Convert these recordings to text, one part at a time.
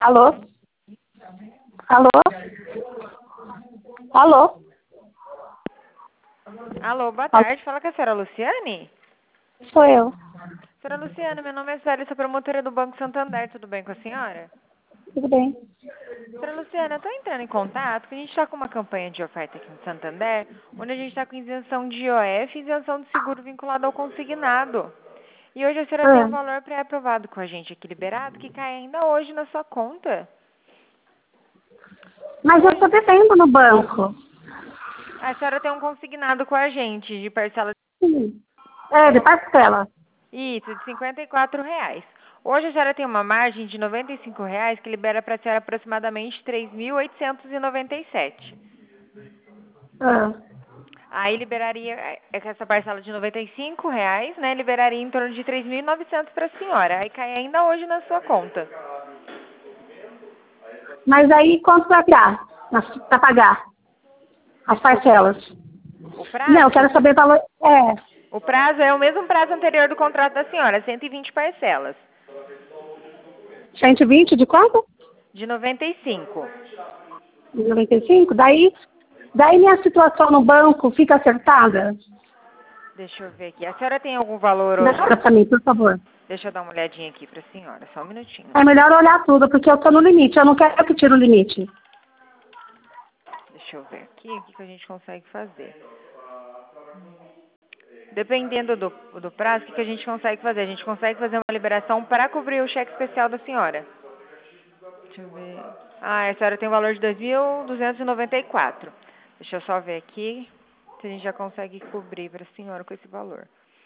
Alô? Alô? Alô? Alô, boa Alô? tarde. Fala com a senhora Luciane? Sou eu. Senhora Luciane, meu nome é Célia, sou promotora do Banco Santander. Tudo bem com a senhora? Tudo bem? Senhora Luciane, eu estou entrando em contato porque a gente está com uma campanha de oferta aqui no Santander, onde a gente está com isenção de IOF e isenção de seguro vinculado ao consignado. E hoje a senhora tem Ah, um valor pré-aprovado com a gente aqui liberado que cai ainda hoje na sua conta. mas eu estou Hoje, devendo no banco. a senhora tem um consignado com a gente de parcela. Sim. É, de parcela. Isso, de R$ 54. Hoje a senhora tem uma margem de R$ 95 que libera para a senhora aproximadamente 3.897. Ah, Aí liberaria essa parcela de R$ 95, né? Liberaria em torno de 3.900 para a senhora. Aí cai ainda hoje na sua conta. mas aí quanto vai dar para pagar as Desculpa. parcelas? O Não, eu prazo? quero saber o valor. É, O prazo é o mesmo prazo anterior do contrato da senhora, 120 parcelas. 120 de quanto? De 95. De 95? Daí minha situação no banco fica acertada? Deixa eu ver aqui. A senhora tem algum valor hoje? Melhora para mim, por favor. Deixa eu dar uma olhadinha aqui para a senhora, só um minutinho. É melhor olhar tudo, porque eu estou no limite. Eu não quero que tire o limite. Deixa eu ver aqui o que que a gente consegue fazer. Dependendo do prazo, o que que a gente consegue fazer? A gente consegue fazer uma liberação para cobrir o cheque especial da senhora. Deixa eu ver. Ah, a senhora tem um valor de 2.294. Deixa eu só ver aqui se a gente já consegue cobrir para a senhora com esse valor.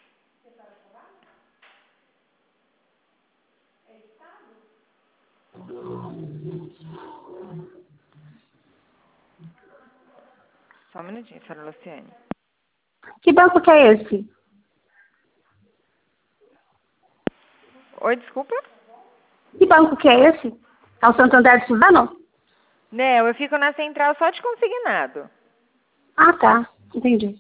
Só um minutinho, senhora Luciane. Que banco que é esse? Oi, desculpa? Que banco que é esse? É o Santander de Suzano? Não, eu fico na central só de consignado. Ah, tá. Entendi.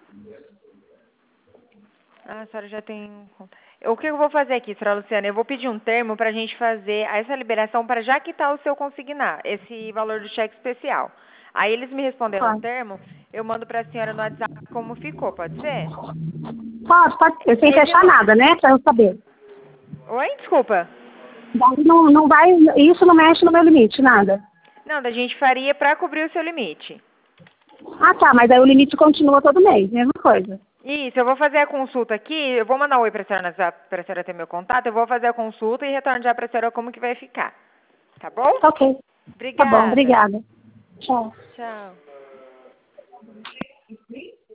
Ah, a senhora já tem. O que eu vou fazer aqui, senhora Luciana? Eu vou pedir um termo para a gente fazer essa liberação para já quitar o seu consignar, esse valor do cheque especial. Aí eles me respondendo o Pode. termo, eu mando para a senhora no WhatsApp como ficou, pode ser? Pode ser. Sem Esse fechar no... nada, né? Pra eu saber. Oi, desculpa. Daí não vai. Isso não mexe no meu limite, nada. Não, da gente faria para cobrir o seu limite. Ah, tá. Mas aí o limite continua todo mês. Mesma coisa. Isso, eu vou fazer a consulta aqui, eu vou mandar um oi para a senhora no WhatsApp, para a senhora ter meu contato, eu vou fazer a consulta e retorno já para a senhora como que vai ficar. Tá bom? Tá ok. Tá bom. Obrigada. Obrigada. Tchau. Tchau.